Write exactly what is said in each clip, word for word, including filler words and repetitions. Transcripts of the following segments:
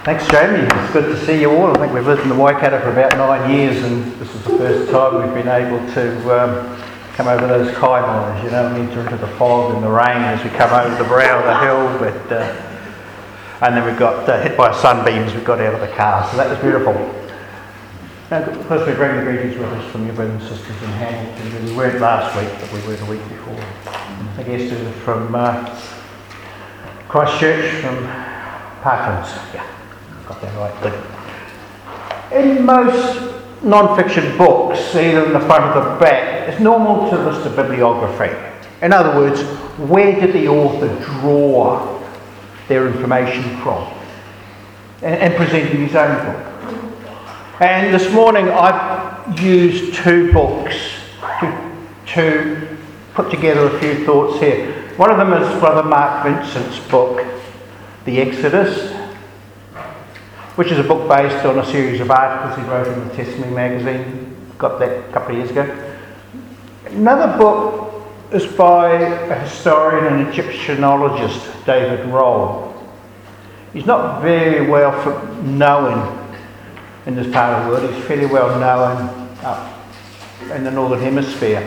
Thanks, Jamie. It's good to see you all. I think we've lived in the Waikato for about nine years, and this is the first time we've been able to um, come over those kaimais, you know, and enter into the fog and the rain as we come over the brow of the hill. But, uh, and then we got uh, hit by sunbeams. We got out of the car, so that was beautiful. Now, first we bring the greetings with us from your brothers and sisters in Hamilton. We weren't last week, but we were the week before. I guess it was from uh, Christchurch, from Parklands. Yeah. Got that right, good. In most non-fiction books, either in the front or the back, it's normal to list a bibliography. In other words, where did the author draw their information from? And, and presenting his own book. And this morning I've used two books to, to put together a few thoughts here. One of them is Brother Mark Vincent's book, The Exodus, which is a book based on a series of articles he wrote in the Testimony magazine. Got that a couple of years ago. Another book is by a historian and Egyptianologist, David Roll. He's not very well known in this part of the world. He's fairly well known up in the Northern Hemisphere,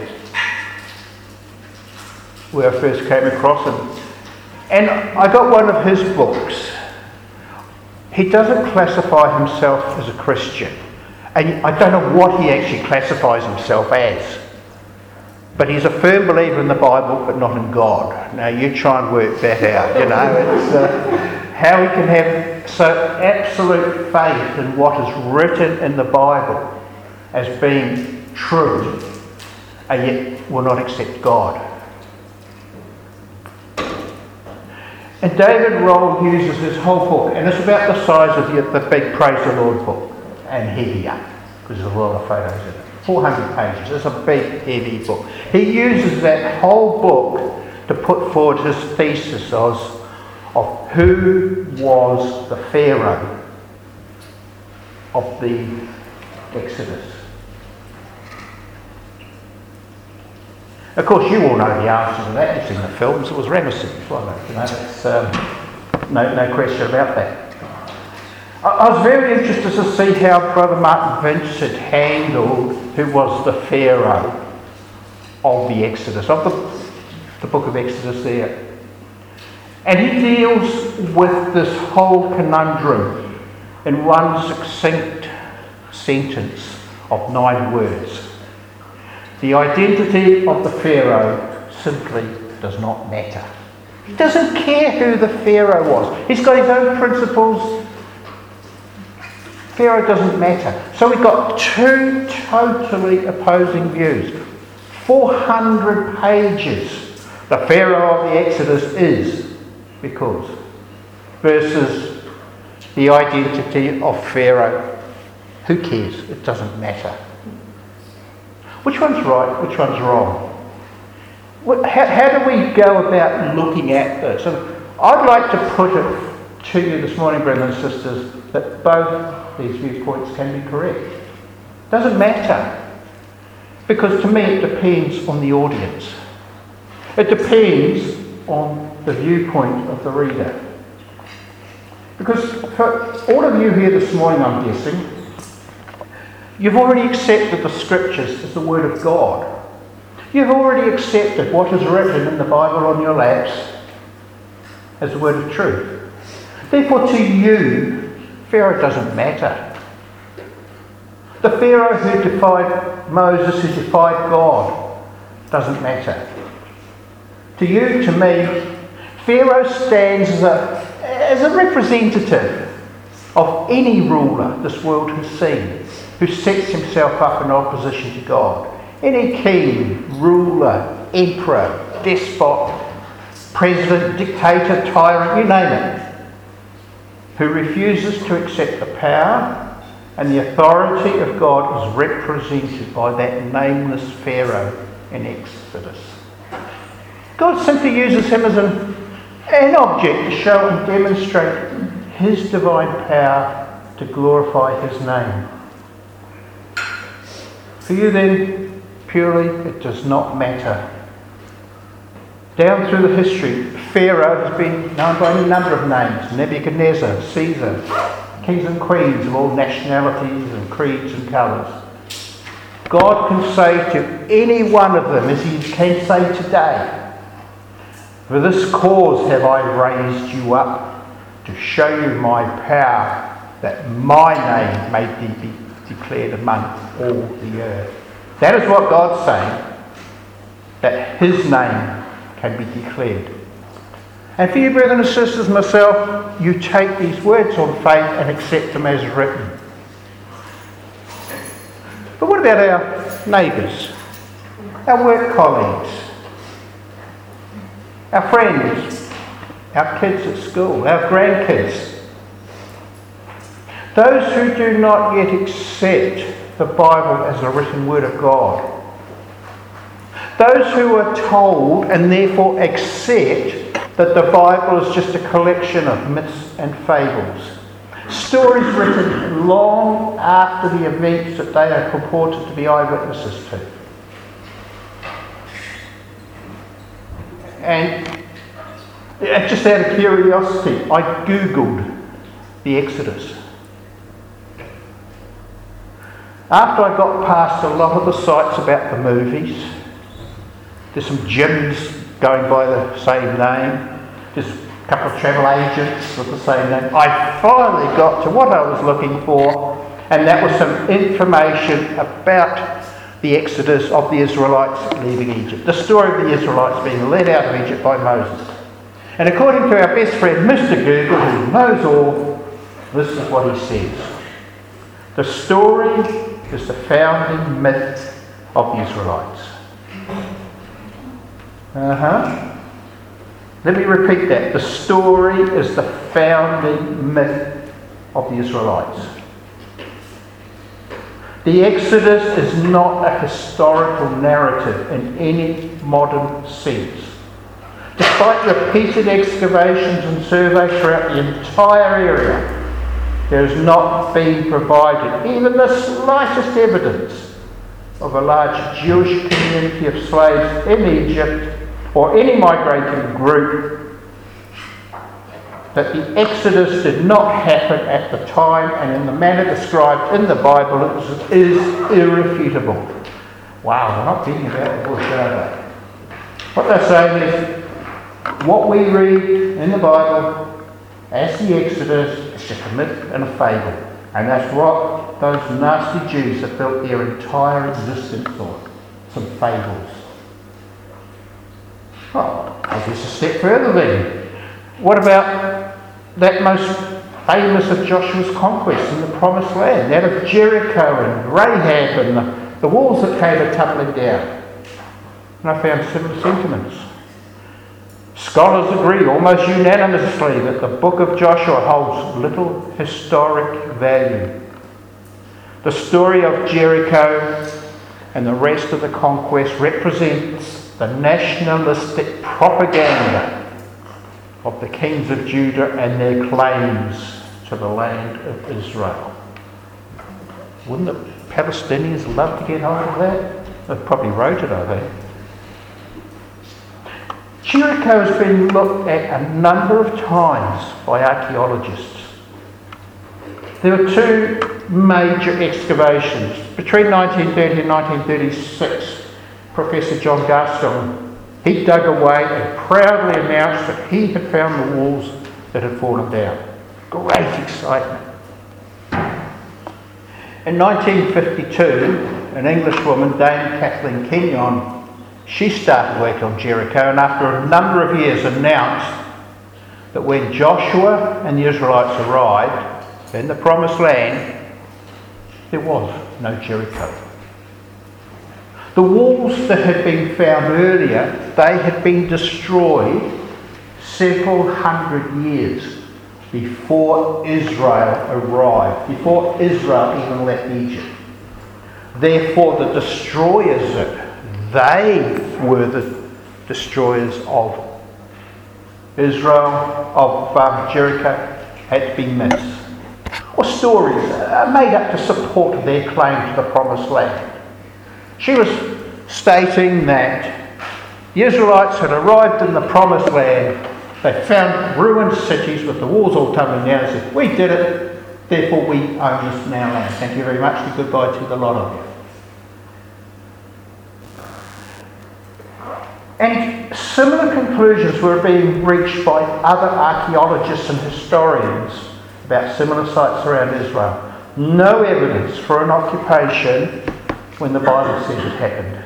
where I first came across him. And I got one of his books. He doesn't classify himself as a Christian, and I don't know what he actually classifies himself as, but he's a firm believer in the Bible but not in God. Now you try and work that out, you know. It's uh, how he can have so absolute faith in what is written in the Bible as being true, and yet will not accept God. And David Roll uses this whole book, and it's about the size of the, the big Praise the Lord book, and heavier, because there's a lot of photos in it. four hundred pages, it's a big, heavy book. He uses that whole book to put forward his thesis of, of who was the Pharaoh of the Exodus. Of course, you all know the answer to that. You've seen the films. It was Ramesses, wasn't it? You know, it's, um, no, no question about that. I, I was very interested to see how Brother Martin Vincent handled who was the Pharaoh of the Exodus, of the, the book of Exodus there. And he deals with this whole conundrum in one succinct sentence of nine words. The identity of the Pharaoh simply does not matter. He doesn't care who the Pharaoh was. He's got his own principles. Pharaoh doesn't matter. So we've got two totally opposing views. four hundred pages. The Pharaoh of the Exodus is because versus the identity of Pharaoh. Who cares? It doesn't matter. Which one's right? Which one's wrong? How, how do we go about looking at this? And I'd like to put it to you this morning, brothers and sisters, that both these viewpoints can be correct. Doesn't matter. Because to me it depends on the audience. It depends on the viewpoint of the reader. Because for all of you here this morning, I'm guessing, you've already accepted the scriptures as the word of God. You've already accepted what is written in the Bible on your laps as the word of truth. Therefore, to you, Pharaoh doesn't matter. The Pharaoh who defied Moses, who defied God, doesn't matter. To you, to me, Pharaoh stands as a, as a representative of any ruler this world has seen, who sets himself up in opposition to God. Any king, ruler, emperor, despot, president, dictator, tyrant, you name it, who refuses to accept the power and the authority of God is represented by that nameless Pharaoh in Exodus. God simply uses him as an, an object to show and demonstrate his divine power to glorify his name. For you then, purely, it does not matter. Down through the history, Pharaoh has been known by any number of names. Nebuchadnezzar, Caesar, kings and queens of all nationalities and creeds and colours. God can say to any one of them, as he can say today, "For this cause have I raised you up, to show you my power, that my name may be declared among all the earth." That is what God's saying, that his name can be declared. And for you, brethren and sisters, myself, you take these words on faith and accept them as written. But what about our neighbours, our work colleagues, our friends, our kids at school, our grandkids? Those who do not yet accept the Bible as the written word of God. Those who are told and therefore accept that the Bible is just a collection of myths and fables. Stories written long after the events that they are purported to be eyewitnesses to. And just out of curiosity, I googled the Exodus. After I got past a lot of the sites about the movies, there's some gyms going by the same name, there's a couple of travel agents with the same name. I finally got to what I was looking for, and that was some information about the Exodus of the Israelites leaving Egypt. The story of the Israelites being led out of Egypt by Moses. And according to our best friend, Mister Google, who knows all, this is what he says. The story is the founding myth of the Israelites. Uh-huh. Let me repeat that. The story is the founding myth of the Israelites. The Exodus is not a historical narrative in any modern sense. Despite repeated excavations and surveys throughout the entire area, there has not been provided even the slightest evidence of a large Jewish community of slaves in Egypt or any migrating group, that the Exodus did not happen at the time and in the manner described in the Bible is, is irrefutable. Wow, they're not beating about the bush, are they? What they're saying is, what we read in the Bible as the Exodus is just a myth and a fable. And that's what those nasty Jews have built their entire existence on. Some fables. Oh, I guess a step further then. What about that most famous of Joshua's conquests in the Promised Land? That of Jericho and Rahab and the, the walls that came tumbling down. And I found similar sentiments. Scholars agree almost unanimously that the book of Joshua holds little historic value. The story of Jericho and the rest of the conquest represents the nationalistic propaganda of the kings of Judah and their claims to the land of Israel. Wouldn't the Palestinians love to get hold of that? They probably wrote it, I think. Jericho has been looked at a number of times by archaeologists. There were two major excavations. Between nineteen thirty and nineteen thirty-six, Professor John Gaston, he dug away and proudly announced that he had found the walls that had fallen down. Great excitement. In nineteen fifty-two, an Englishwoman, Dame Kathleen Kenyon, she started work on Jericho, and after a number of years announced that when Joshua and the Israelites arrived in the Promised Land, there was no Jericho. The walls that had been found earlier, they had been destroyed several hundred years before Israel arrived, before Israel even left Egypt. Therefore, the destroyers that they were the destroyers of Israel, of um, Jericho, had been myths or stories made up to support their claim to the Promised Land. She was stating that the Israelites had arrived in the Promised Land, they found ruined cities with the walls all tumbling down, and said, "We did it, Therefore we own this now land. Thank you very much and goodbye to the lot of you. And similar conclusions were being reached by other archaeologists and historians about similar sites around Israel. No evidence for an occupation when the Bible says it happened.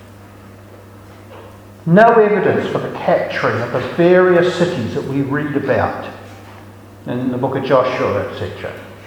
No evidence for the capturing of the various cities that we read about in the book of Joshua, et cetera.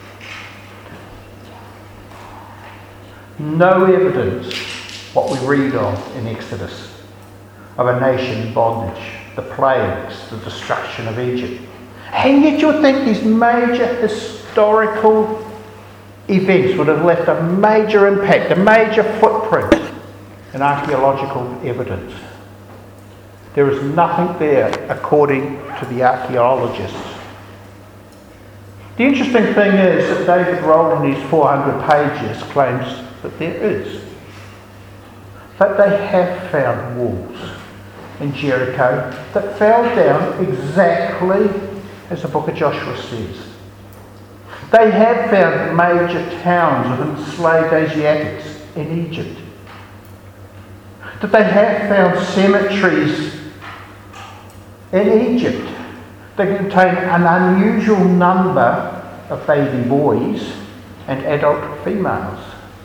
No evidence, what we read of in Exodus, of a nation in bondage, the plagues, the destruction of Egypt. And yet you'll think these major historical events would have left a major impact, a major footprint in archaeological evidence. There is nothing there according to the archaeologists. The interesting thing is that David Roll in these four hundred pages claims that there is. But they have found walls in Jericho that fell down exactly as the book of Joshua says. They have found major towns of enslaved Asiatics in Egypt. That they have found cemeteries in Egypt that contain an unusual number of baby boys and adult females.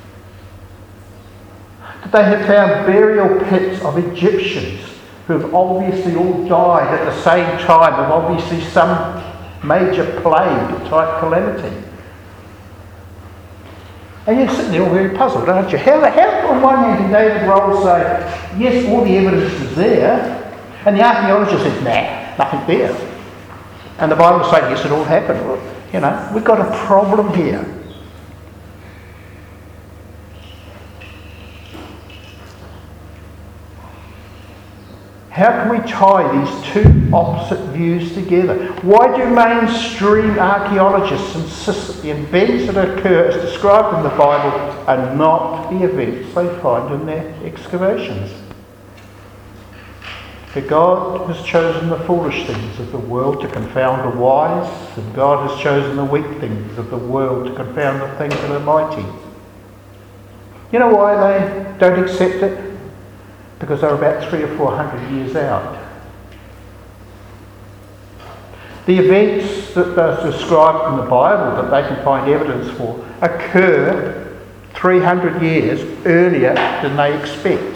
That they have found burial pits of Egyptians who have obviously all died at the same time of obviously some major plague type calamity. And you're sitting there all very puzzled, aren't you? How, how on one hand can David Roll say, yes, all the evidence is there, and the archaeologist says, nah, nothing there. And the Bible says, yes, it all happened. Well, you know, we've got a problem here. How can we tie these two opposite views together? Why do mainstream archaeologists insist that the events that occur as described in the Bible are not the events they find in their excavations? For God has chosen the foolish things of the world to confound the wise, and God has chosen the weak things of the world to confound the things that are mighty. You know why they don't accept it? Because they're about three or four hundred years out. The events that are described in the Bible that they can find evidence for occur three hundred years earlier than they expect.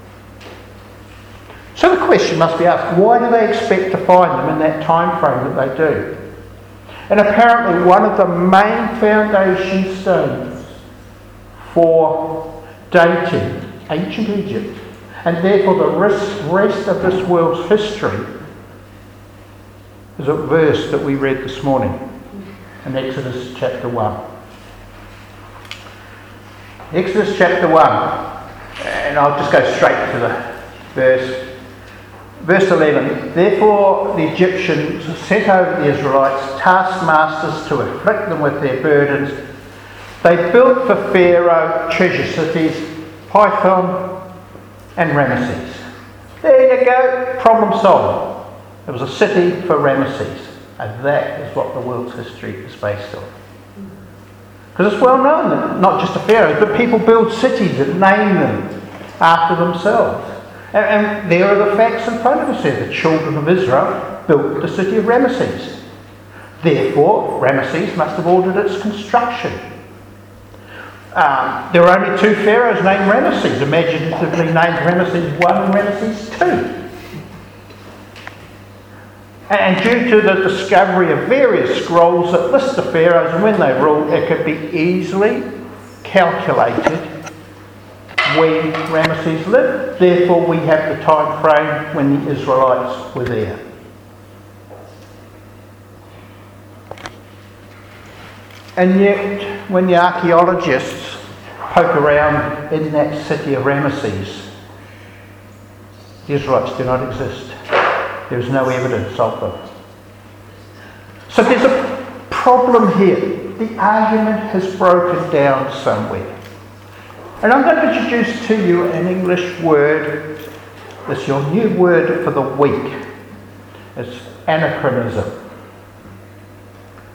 So the question must be asked, why do they expect to find them in that time frame that they do? And apparently one of the main foundation stones for dating ancient Egypt, and therefore the rest of this world's history, is a verse that we read this morning in Exodus chapter one. Exodus chapter one, and I'll just go straight to the verse. Verse eleven, therefore the Egyptians set over the Israelites taskmasters to afflict them with their burdens. They built for Pharaoh treasure cities, Pithom and Ramesses. There you go, problem solved. It was a city for Ramesses, and that is what the world's history is based on. Because it's well known that not just the pharaohs, but people build cities and name them after themselves. And, and there are the facts in front of us here. The children of Israel built the city of Ramesses. Therefore, Ramesses must have ordered its construction. Um, there are only two pharaohs named Ramesses, imaginatively named Ramesses one and Ramesses two. And due to the discovery of various scrolls that list the pharaohs and when they ruled, it could be easily calculated when Ramesses lived. Therefore, we have the time frame when the Israelites were there. And yet, when the archaeologists poke around in that city of Ramesses, the Israelites do not exist. There is no evidence of them. So there's a problem here. The argument has broken down somewhere. And I'm going to introduce to you an English word. It's your new word for the week. It's anachronism.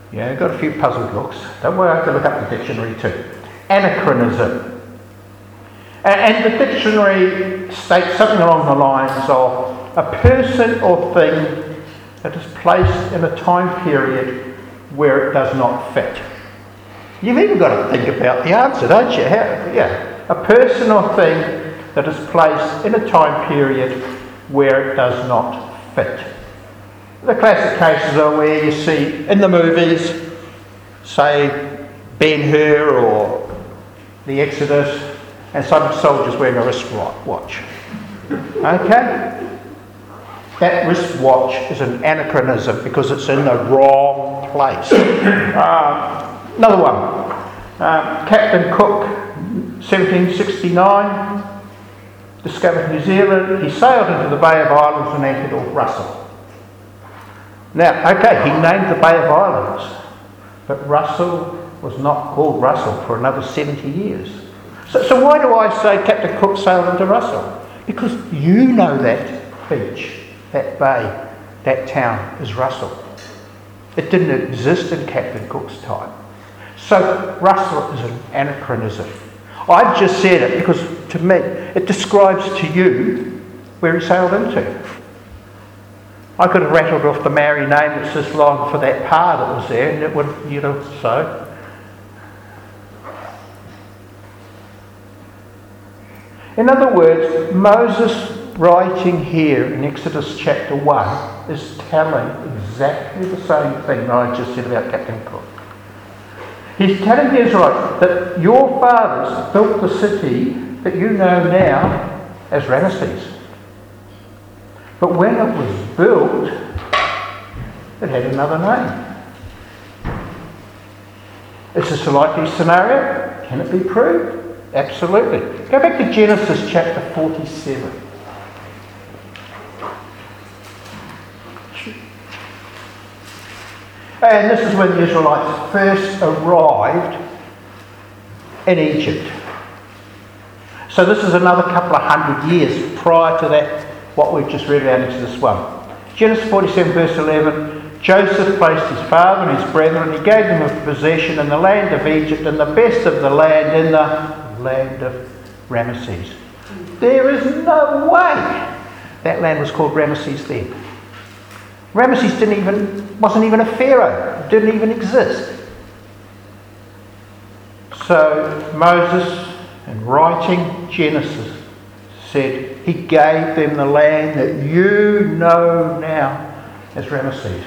Yeah, got a few puzzled looks. Don't worry, I have to look up the dictionary too. Anachronism. And the dictionary states something along the lines of a person or thing that is placed in a time period where it does not fit. You've even got to think about the answer, don't you? How, yeah, a person or thing that is placed in a time period where it does not fit. The classic cases are where you see in the movies, say Ben-Hur or the Exodus, and some soldiers wearing a wristwatch. Okay? That wristwatch is an anachronism because it's in the wrong place. Um, another one. Um, Captain Cook, seventeen sixty-nine, discovered New Zealand. He sailed into the Bay of Islands and anchored off Russell. Now, okay, he named the Bay of Islands, but Russell was not called Russell for another seventy years. So, so why do I say Captain Cook sailed into Russell? Because you know that beach, that bay, that town is Russell. It didn't exist in Captain Cook's time. So Russell is an anachronism. I've just said it because to me it describes to you where he sailed into. I could have rattled off the Maori name that's just long for that par that was there, and it would, you know, so. In other words, Moses writing here in Exodus chapter one is telling exactly the same thing that I just said about Captain Cook. He's telling the Israelites that your fathers built the city that you know now as Ramesses. But when it was built, it had another name. Is this a likely scenario? Can it be proved? Absolutely. Go back to Genesis chapter forty-seven. And this is when the Israelites first arrived in Egypt. So this is another couple of hundred years prior to that, what we've just read out into this one. Genesis forty-seven verse eleven, Joseph placed his father and his brethren, he gave them a possession in the land of Egypt and the best of the land in the land of Ramesses. There is no way that land was called Ramesses then. Ramesses didn't even, wasn't even a pharaoh, didn't even exist. So Moses, in writing Genesis, said he gave them the land that you know now as Ramesses.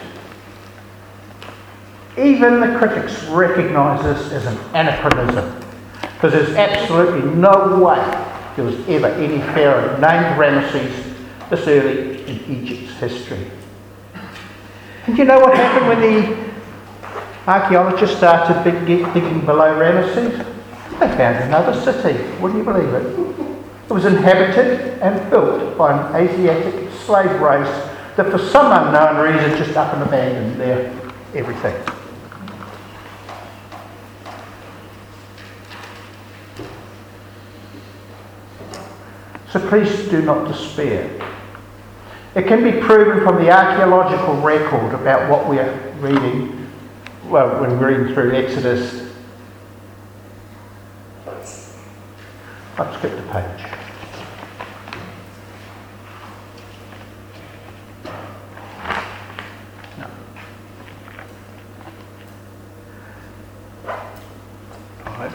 Even the critics recognise this as an anachronism, because there's absolutely no way there was ever any pharaoh named Ramesses this early in Egypt's history. And you know what happened when the archaeologists started dig- digging below Ramesses? They found another city, wouldn't you believe it? It was inhabited and built by an Asiatic slave race that for some unknown reason just up and abandoned their everything. So please do not despair. It can be proven from the archaeological record about what we are reading, well, when we're reading through Exodus. I've skipped a page. No. Five.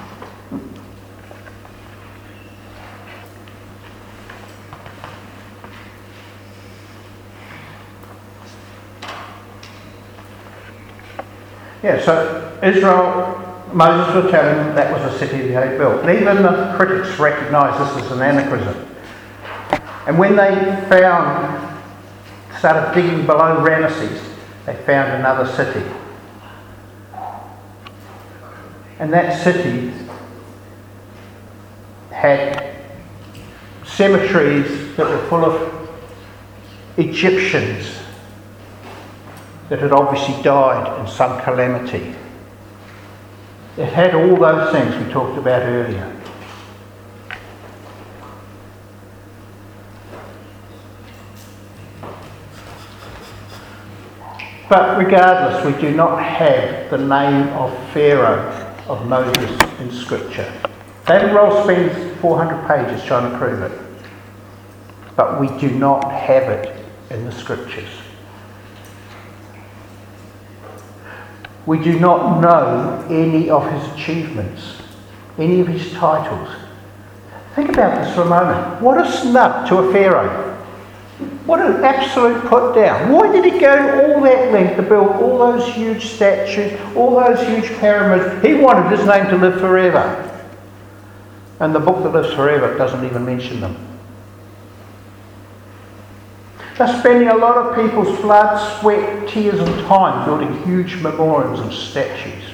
Yeah, so Israel, Moses was telling them that was a city they had built. And even the critics recognised this as an anachronism. And when they found, started digging below Ramesses, they found another city. And that city had cemeteries that were full of Egyptians that had obviously died in some calamity. It had all those things we talked about earlier. But regardless, we do not have the name of Pharaoh of Moses in Scripture. David Roll spends four hundred pages trying to prove it. But we do not have it in the Scriptures. We do not know any of his achievements, any of his titles. Think about this for a moment. What a snub to a Pharaoh. What an absolute put down. Why did he go all that length to build all those huge statues, all those huge pyramids? He wanted his name to live forever. And the book that lives forever doesn't even mention them. They're spending a lot of people's blood, sweat, tears and time building huge memorials and statues.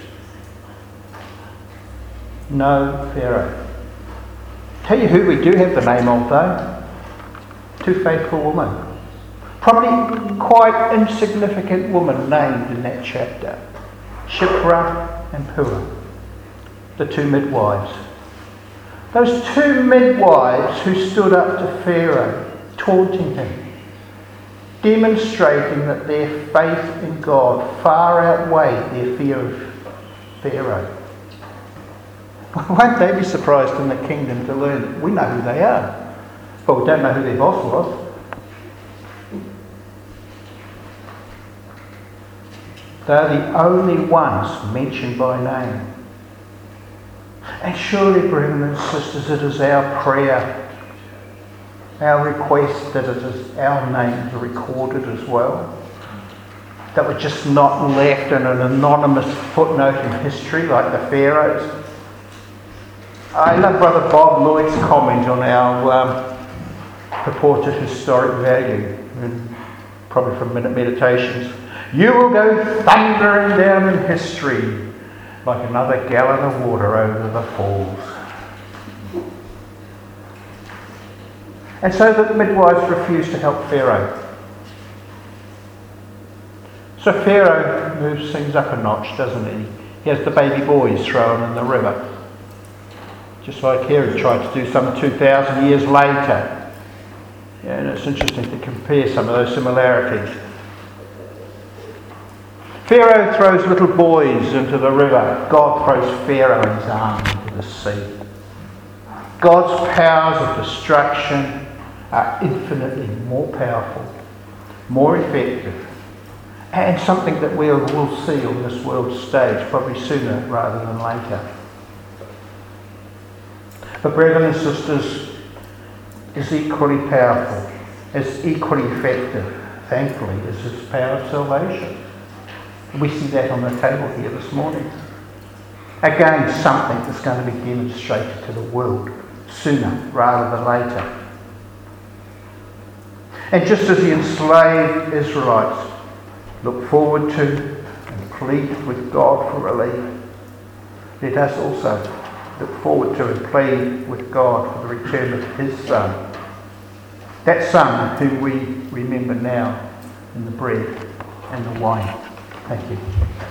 No Pharaoh. Tell you who we do have the name of though. Two faithful women. Probably quite insignificant woman named in that chapter. Shiphrah and Puah. The two midwives. Those two midwives who stood up to Pharaoh, taunting him, demonstrating that their faith in God far outweighed their fear of Pharaoh. Won't they be surprised in the kingdom to learn that we know who they are, but we don't know who their boss was? They're the only ones mentioned by name. And surely, brethren and sisters, it is our prayer, our request that it is our names are recorded as well. That we're just not left in an anonymous footnote in history like the Pharaohs. I love Brother Bob Lloyd's comment on our um, purported historic value, and probably from Minute Meditations. You will go thundering down in history like another gallon of water over the falls. And so the midwives refused to help Pharaoh. So Pharaoh moves things up a notch, doesn't he? He has the baby boys thrown in the river. Just like Herod tried to do some two thousand years later. Yeah, and it's interesting to compare some of those similarities. Pharaoh throws little boys into the river. God throws Pharaoh and his army into the sea. God's powers of destruction are infinitely more powerful, more effective, and something that we will see on this world stage probably sooner rather than later. But brethren and sisters, is equally powerful, is equally effective, thankfully, is his power of salvation. We see that on the table here this morning. Again, something that's going to be demonstrated to the world sooner rather than later. And just as the enslaved Israelites look forward to and plead with God for relief, let us also look forward to and plead with God for the return of his Son. That Son whom we remember now in the bread and the wine. Thank you.